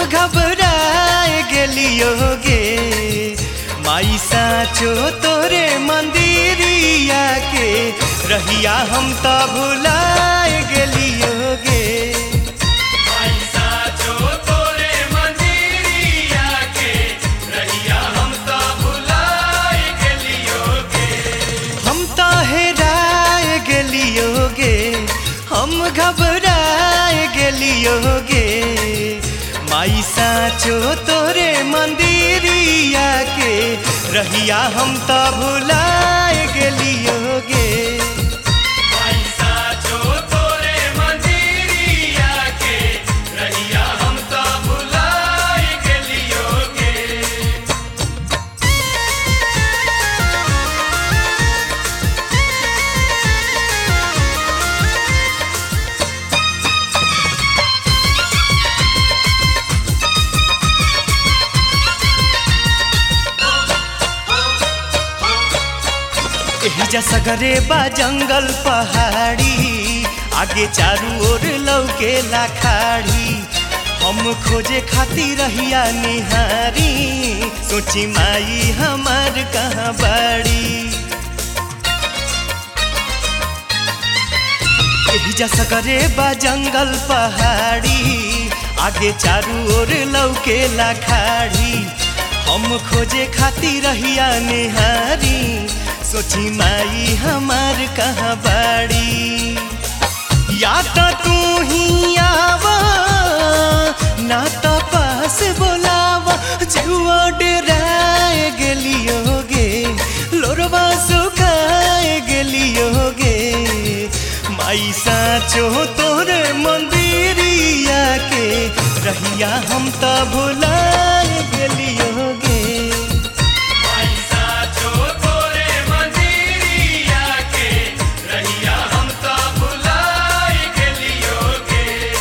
घबराए गेलियो गे माई साचो तोरे मंदिरिया के रहिया हम तो भुलाए गेलियो गे। माई साचो तोरे मंदिरिया के रहिया हम तो भुलाए गेलियो गे। हम तो हेराए गेलियो गे हम घबराए गेलियो गे माई साचो तोरे मंदिरिया के रहिया हम तो भुलाए गेलियो गे। माई साचो तोरे मंदिरिया के रहिया हम तो भुलाए गेलियो गे। एहिजा सगरे बा जंगल पहाड़ी आगे चारू ओर लौकेला खाड़ी हम खोजे खातिर रहिया निहारी सोची माई हमार कहाँ बाड़ी। एहिजा सगरे बा जंगल पहाड़ी आगे चारू ओर लौकेला खाड़ी हम खोजे खातिर रहिया निहारी सोची माई हमार कहाँ बाड़ी। या तो तू ही आवा ना तो पास बोलावा जुआ डराए गेलियो गे लोरवा सुखाए गेलियो गे माई साचो तोरे मंदिरिया के रहिया हम तो भुलाए गेलियो गे। माई साचो तोरे मंदिरिया के रहिया हम तो भुलाए गेलियो गे।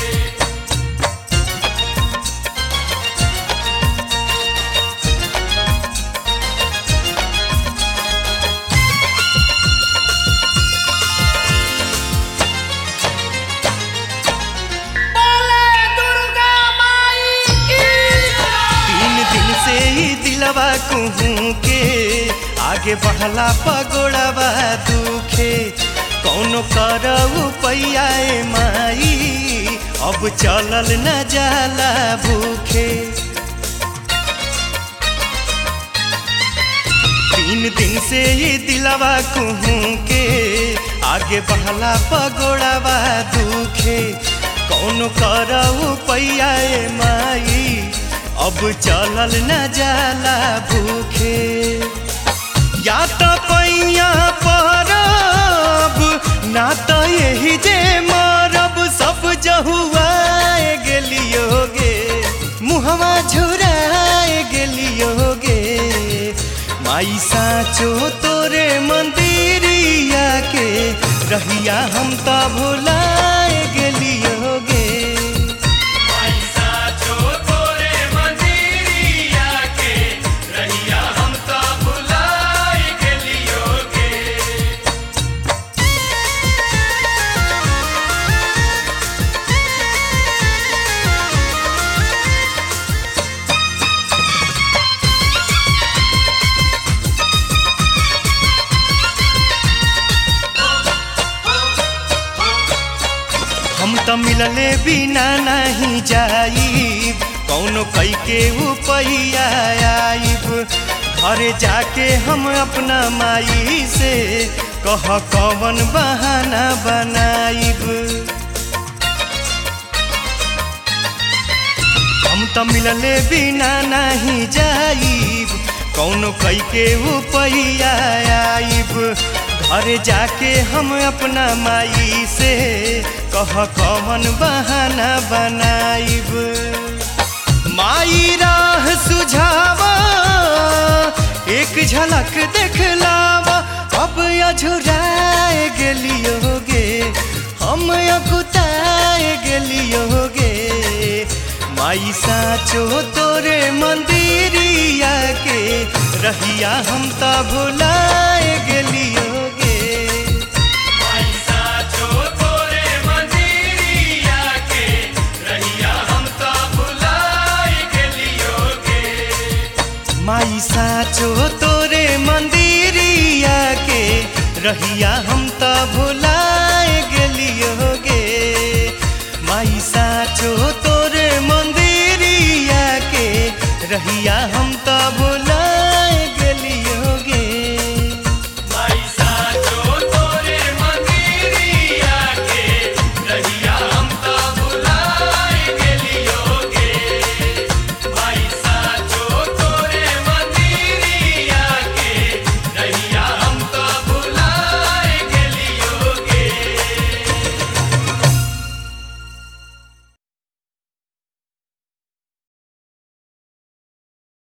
तीन दिन से ही दिलवा कुहू के आगे बढ़ला पगोड़वा दुखे कौनो करऊ पैयाए माई अब चलल न जाला भूखे। तीन दिन से ही दिलवा कुहू के आगे बढ़ला पगोड़वा दुखे कौनो करऊ पैयाए माई अब चलल न जाला भूखे। या तो पैया परब ना तो यही जे मरब सब जहुआए गेलियो गे मुहवा झुराए गेलियो गे माई साचो तोरे मंदिरिया के रहिया हम तो भुलाए गेलियो गे। माई साचो तोरे मंदिरिया के रहिया हम तो भुलाए गेलियो गे। हम तो मिलले बिना नहीं जाइब कौनो कई के उपैया आइब घरे जाके हम अपना माई से कह कवन बहाना बनाइब। हम तो मिलले बिना नहीं जाइब कौनो कई के उपैया आइब घरे जाके हम अपना माई से कह कवन बहाना बनाइब। माई राह सुझावा एक झलक देखलावा अब अझुराए गेलियो गे हम अकुताए गेलियो गे माई साचो तोरे मंदिरिया के रहिया हम तो भुलाए गेलियो गे। माई साचो तोरे मंदिरिया के रहिया हम तो भुलाए साचो तोरे मंदिरिया के रहिया हम तो भुलाए गेलियो गे। माई साचो तोरे मंदिरिया के रहिया हम तो भुला